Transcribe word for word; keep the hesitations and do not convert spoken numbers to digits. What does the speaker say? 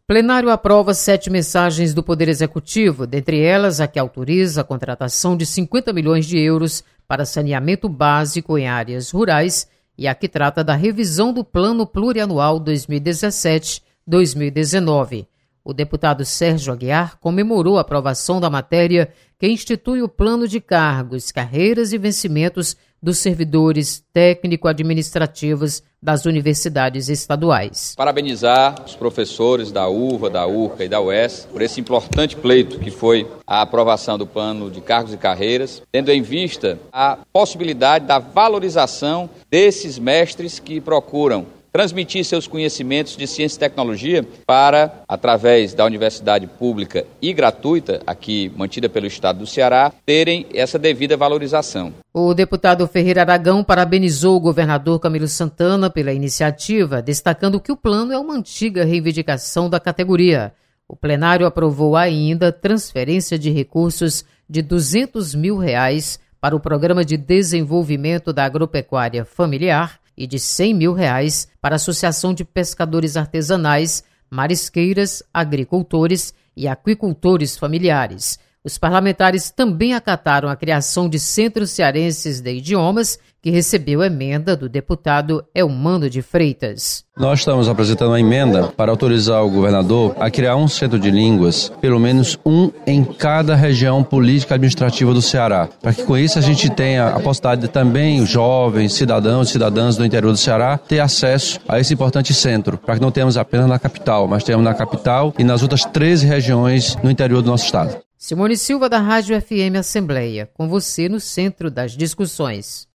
Plenário aprova sete mensagens do Poder Executivo, dentre elas a que autoriza a contratação de cinquenta milhões de euros para saneamento básico em áreas rurais e a que trata da revisão do Plano Plurianual dois mil e dezessete a dois mil e dezenove. O deputado Sérgio Aguiar comemorou a aprovação da matéria que institui o plano de cargos, carreiras e vencimentos dos servidores técnico-administrativos das universidades estaduais. Parabenizar os professores da U V A, da U R C A e da U E S por esse importante pleito que foi a aprovação do plano de cargos e carreiras, tendo em vista a possibilidade da valorização desses mestres que procuram transmitir seus conhecimentos de ciência e tecnologia para, através da universidade pública e gratuita, aqui mantida pelo Estado do Ceará, terem essa devida valorização. O deputado Ferreira Aragão parabenizou o governador Camilo Santana pela iniciativa, destacando que o plano é uma antiga reivindicação da categoria. O plenário aprovou ainda transferência de recursos de duzentos mil reais para o Programa de Desenvolvimento da Agropecuária Familiar e de cem mil reais para a Associação de Pescadores Artesanais, Marisqueiras, Agricultores e Aquicultores Familiares. Os parlamentares também acataram a criação de Centros Cearenses de Idiomas, que recebeu emenda do deputado Elmano de Freitas. Nós estamos apresentando uma emenda para autorizar o governador a criar um centro de línguas, pelo menos um em cada região política administrativa do Ceará, para que com isso a gente tenha a possibilidade de também os jovens, cidadãos e cidadãs do interior do Ceará ter acesso a esse importante centro, para que não tenhamos apenas na capital, mas tenhamos na capital e nas outras treze regiões no interior do nosso estado. Simone Silva, da Rádio F M Assembleia, com você no centro das discussões.